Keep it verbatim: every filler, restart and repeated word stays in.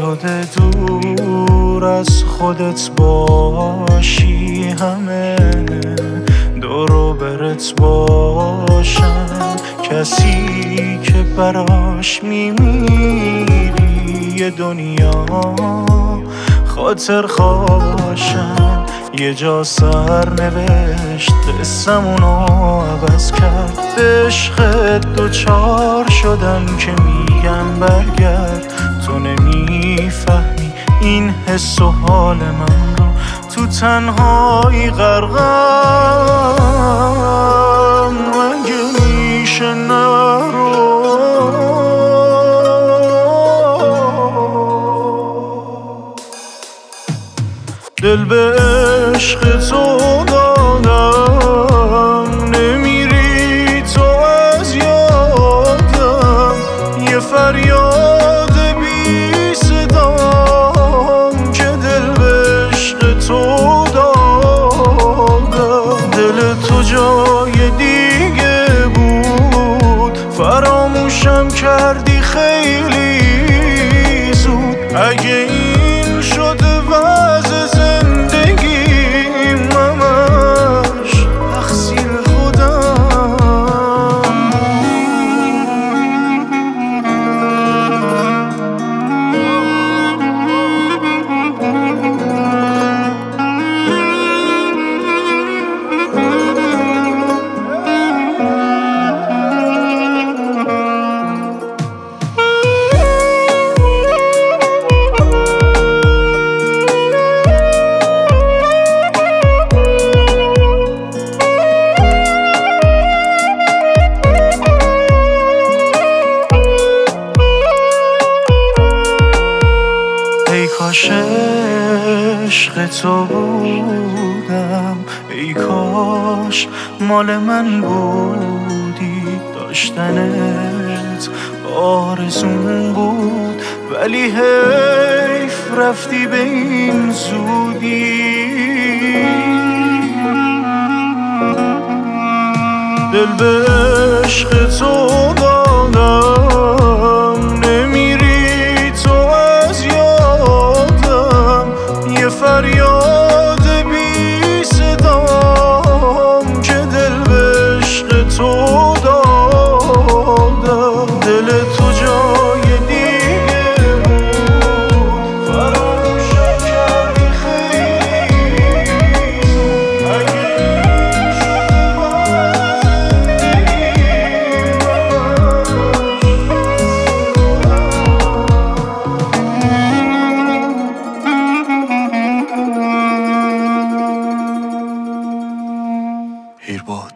شده دور از خودت باشی، همه دورو برت باشن، کسی که براش میمیری یه دنیا خاطر خاشن. یه جا سر نوشت قصمونو عوض کرد، به عشقت دوچار شدم که میگم برگرد. تو نمیفهمی این حس و حال من رو، تو تنهایی غرقم. مگه میشه نرو؟ دل به عشق تو دادم، نمیری تو از یادم. یه فریاد بی صدام که دل به عشق تو دادم. دل تو جای دیگه بود، فراموشم کردی خیلی زود. اگه این شده وضع کاش عشق تو بودم، ای کاش مال من بودی. داشتنت آرزون بود، ولی حیف رفتی به این زودی. دل به عشق تو دادم، نمیری تو از یادم. یه فریاد بی صدام که دل به عشق تو دادم. دل تو جای دیگه بود، فراموشم کردی خیلی زود. اگه این شده واسه زندگی هیر باد.